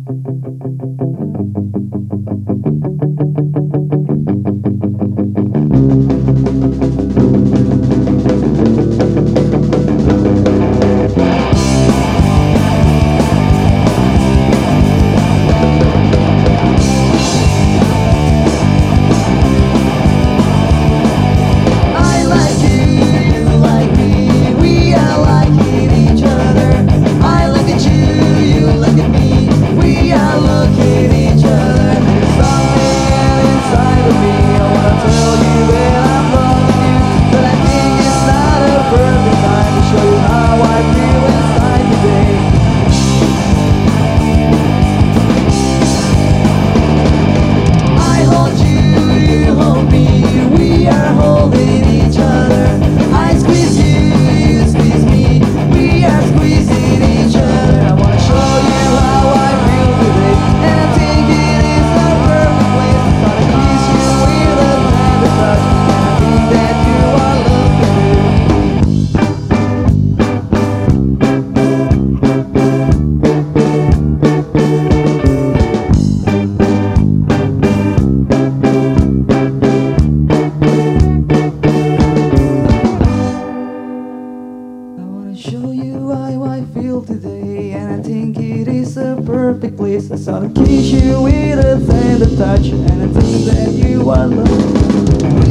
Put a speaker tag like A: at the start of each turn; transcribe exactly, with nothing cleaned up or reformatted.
A: Show you how I feel today, and I think it is a perfect place. I sort of kiss you with a tender touch, and I think that you are loved.